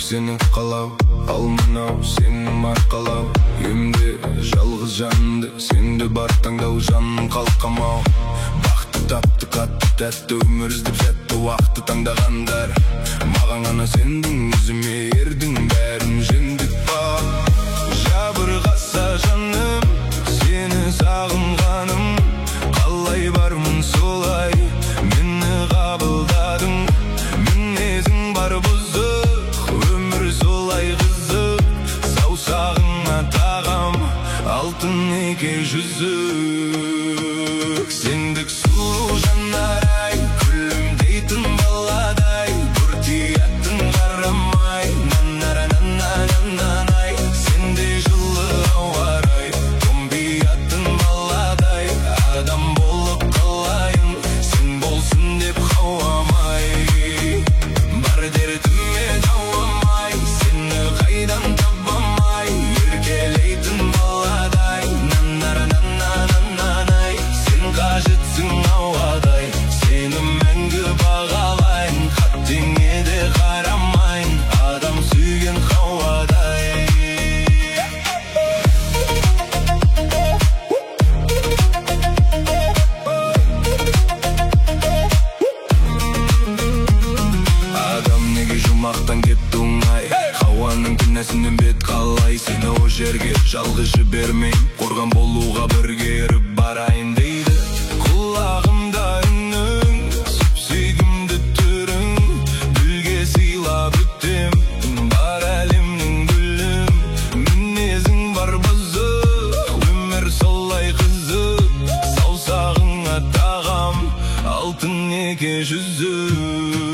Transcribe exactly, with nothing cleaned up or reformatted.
сені қалау, ал мынау сенің арқалау. Үйімде жалғыз жанды, сенде бар таңдау, жаным қалқамау. Бақты тапты қатты тәтті, өмір іздеп сәтті уақытты таңдағандар. Маған ғана сендің, өзіме ердің, бәрін жеңдік па. Жабырғаса жаным, сені сағынғаным, қалай бармын солай мені қабылдадың. Мінезің бар бұзық, өмір солай қызық, саусағыңа тағам алтын неке жүзік. Сендік сұлу жанарай, күлімдейтін баладай, бұртияттың қарамай, нанара-нана-нанай. Сендей жылы ауарай, томбияттың баладай, адам болып қалайын, сен болсын деп қауамай. Бар дертіме дауамай, сені қайдан табамай, еркелейтін баладай, нанара-нана-нанай. Сен қажетсің ауадай, сені мәңгі бағалайын, қаттеңе де қарамайын, адам сүйген қауадай. Адам неге жұмақтан кетті оңай, Хауаның күнәсінен бет қалай. Сені о жерге жалғыз жібермейм, қорған болуға бірге еріп барайын дейді. Құлағымда үнің, сүйгімді түрің, гүлге сыйлап өтем, бар әлемнің гүлім. Мінезің бар бұзық, өмір солай қызық, саусағыңа тағам алтын неке жүзік.